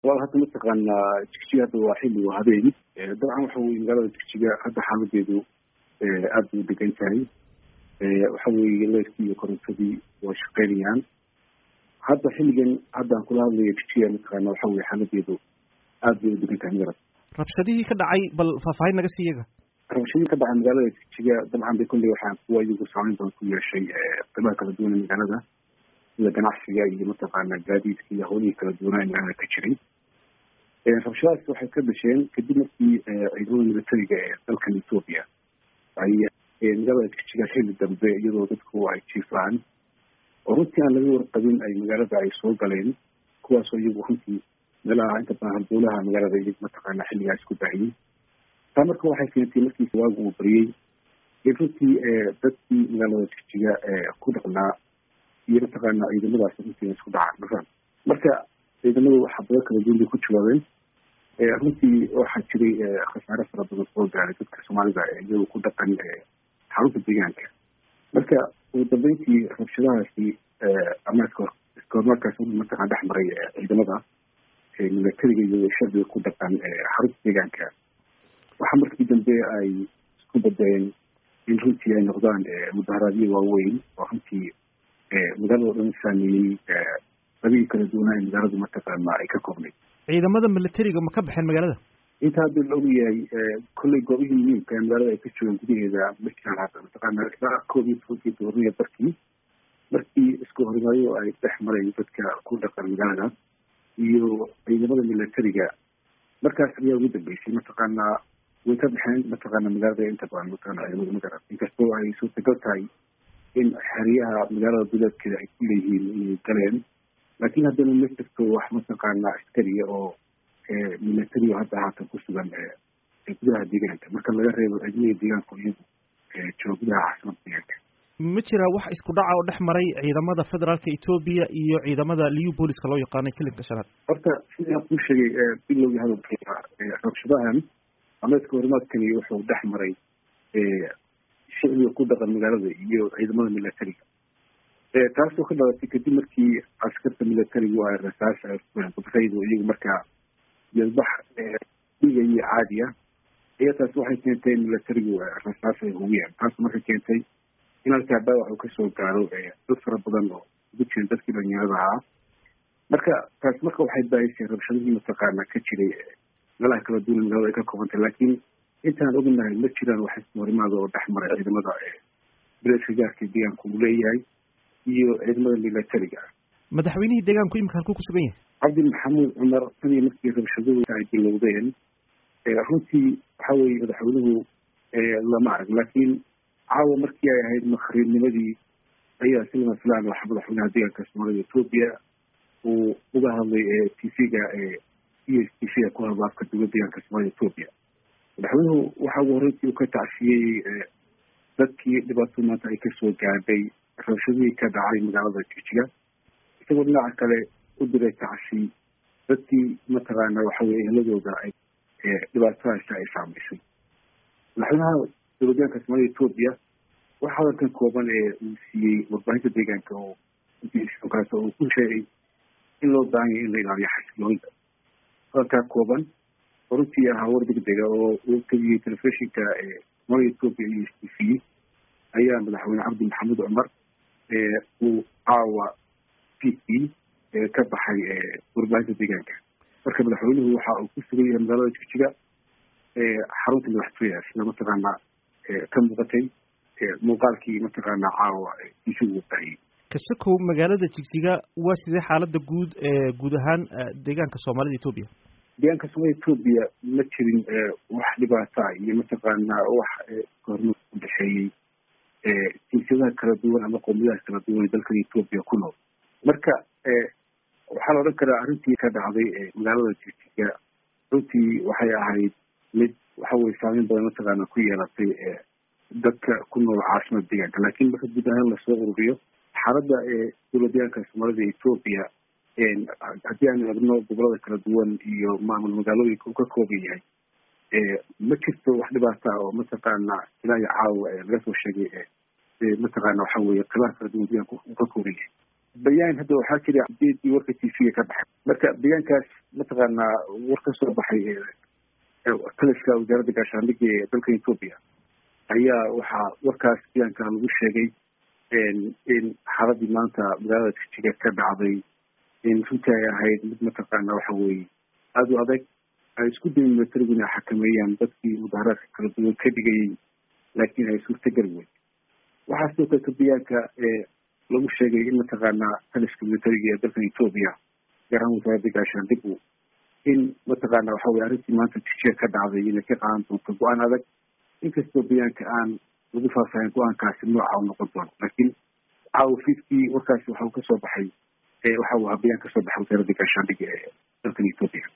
hadda mataqaanaa jigjiga hadda waa xilli waa habeen dabcan waxa weye magaalada jigjiga hadda xaaladeedu aada bay u degan tahay waxa weye leerkii iyo korontadii waa shaqeynayaan hadda xilligan haddaan kula hadlayo jigjiga mataqaana waxa weye xaaladeedu aada bay u degan tahay magarad rabshadihii ka dhacay bal faahfaahin naga sii iyaga rabshadihii ka dhacay magaalada jigjiga dabcan bay kolley waxaa kuwa iyagu saameyn badan ku yeeshay qeybaha kala duwan ee magaalada sida ganacsiga iyo mataqaana gaadiidka iyo hawlihii kala duwanaa ee magaalada ka jiray rabshadahaas waxay ka dhasheen kadib markii ciidamada militariga ee dalkan Ethiopia ay magaalada jigjiga xilli dambe iyadoo dadku ay jiifaan oo runtii aan laga warqabin ay magaalada ay soo galeen kuwaasoo iyagu runtii meelaha inta badan halbowlaha magaalada iyagu mataqaana xilligaas ku baahiyey taa marka waxay keentay markii waagu uu bariyey in runtii dadkii magaalada jigjiga ku dhaqnaa iyo mataqaana ciidamadaas runtii isku dhacaan marka ciidamadu xabado kala duwan bay ku jawaabeen runtii waxaa jiray khasaare fara badan soo gaaray dadka soomaalida iyagoo ku dhaqan xarunta deegaanka marka ugu dambeyntii rabshadahaasi ama iskoormarkaas mataqana dhex maray ciidamada militariga iyo shacbiga ku dhaqan xarunta deegaanka waxaa markii dambe ay isku badeen in runtii ay noqdaan mudaharaadyo waaweyn oo runtii magaalada o dhan saameeyey labihii kala duwanaa ee magaaladu mataqaana ay ka koobnayd ciidamada militariga ma ka baxeen magaalada inta hadda la ogyahay kolley goobihii muhiimka ee magaalada ay ka joogaan gudaheeda ma jiraan hadda mataqaana ilaa 11 tobankiiya barkii markii isku horimaayo ay dhex mareen dadka ku dhaqan magaalada iyo ciidamada militariga markaas ayaa ugu dambeysay mataqaana way ka baxeen mataqaana magaalada inta badan mataqaana ciidamada magaran inkastoo ay suurtagal tahay in xeryaha magaalada duleedkeeda ay ku leeyihiin inay galeen laakiin haddana ma jirto wax mataqaana askariya oo military hadda haatan ku sugan gudaha deegaanka marka laga reebo ciidamada deegaanka iyagu jooga gudaha caasimada deegaanka ma jira wax isku dhaca oo dhex maray ciidamada federaalka Ethiopia iyo ciidamada liu booliska loo yaqaanay kilinka shanaad horta sidaan ku sheegay bilowgii hadalkayga rabshadahan ama iska horimaadkani wuxuu dhex maray shacbiga ku dhaqan magaalada iyo ciidamada militariga taasoo ka dhalatay kadib markii askarta militarigu ay rasaas qudraydu iyagu markaa yalbax dhigaya caadiya iyo taas waxay keentay in militarigu rasaas ay hubiyaan taas markay keentay in halkaa dhaawac uu kasoo gaaro dad fara badan oo ugu jiran dadkii dhalinyarada ahaa marka taas marka waxay baahisay rabshadihii mataqaana ka jiray meelaha kala duwan magaalada ay ka koobantay laakiin intaan ognahay ma jiraan wax isku horimaada oo dhex maray ciidamada bileedka gaarka deegaanka uu leeyahay iyo ciidamada militariga madaxweynihii deegaanku imika halkuu ku sugan yahay cabdi maxamuud cumar tanii markii rabshaduhu ay bilowdeen runtii waxa weye madaxweynuhu lama arag laakiin caawa markii ay ahayd makhriibnimadii ayaa si lama filaan laha madaxweynaha deegaanka soomaalida Ethiopia uu uga hadlay tv-ga ESTV ku hadla afka dowladda deegaanka soomaalida Ethiopia madaxweynuhu waxa ugu horreyntii uu ka tacsiyey dadkii dhibaato maanta ay kasoo gaadhay rabshadihii ka dhacay magaalada jigjiga isagoo dhinaca kale u diray tacsi dadkii mataqaana waxa weye eheladooda ay dhibaatadaasi ay saamaysay madaxweynaha dowladyaanka soomaalida Ethiopia waxa hadalkan kooban uu siiyey warbaahinta deegaanka oo kaas uu ku sheegay in loo baahan yahay in la ilaaliyo xasiloonida hadalkaa kooban oo runtii ahaa war degdega oo uu tegiyey telefishinka soomaalida Ethiopia iyo ESTV ayaa madaxweyne cabdi maxamuud cumar uu caawa p ka baxay warbaahinta deegaanka marka madaxweynuhu waxa uu ku sugan yahay magaalada jigjiga xarunta madaxtooyaha sida mataqaana ka muuqatay muuqaalkii mataqaana caawa isugu baahiyey kasakow magaalada jigjiga waa sidee xaalada guud ahaan deegaanka soomaalida Ethiopia deegaanka soomaalida Ethiopia ma jirin wax dhibaata iyo mataqaana wax horumar u dhexeeyey jinsiyadaha kala duwan ama qowmiyadaha kala duwan ee dalkan Ethiopia ku nool marka waxaa la odhan karaa arrintii ka dhacday magaalada jigjiga runtii waxay ahayd mid waxa weye saameyn badan mataqaana ku yeelatay dadka ku nool caasimada deegaanka laakiin marka guud ahaan lasoo ururiyo xaaladda dowladyaanka soomaalida Ethiopia haddii aan eegno gobolada kala duwan iyo maamul magaalooyinka uu ka kooban yahay ma jirto wax dhibaata oo mataqaana ilaa iyo caawa laga soo sheegay mataqaana waxa weye qeybaha kala duwan deegaanka uu ka kooban yahay bayaan hadda waxaa jira update warka TV ka baxay marka bayaankaas mataqaanaa war ka soo baxay taliska wasaaradda gaashaandhigga ee dalka Ethiopia ayaa waxaa warkaas bayaanka lagu sheegay in xaaladii maanta magaalada Jigjiga ka dhacday in runtii ay ahayd mid mataqaanaa waxa weeye aada u adag ay isku dayin militarigu xakameeyaan dadkii mudaharaadka kala duwan ka dhigayay laakiin ay suurtagal weyn waxaa sidoo kale bayaanka lagu sheegay in mataqaanaa taliska militariga ee dalka Ethiopia gaar ahaan wasaaradda gaashaandhiggu in mataqaanaa waxa weye arrintii maanta Jigjiga ka dhacday inay ka qaadan doonto go-aan adag inkastoo bayaanka aan lagu faahfaahin go-aankaasi nooca u noqon doono laakiin caawa fiidkii warkaasi waxa uu kasoo baxay waxa uu ahaa bayaan kasoo baxay wasaaradda gaashaandhigga ee dalka Ethiopia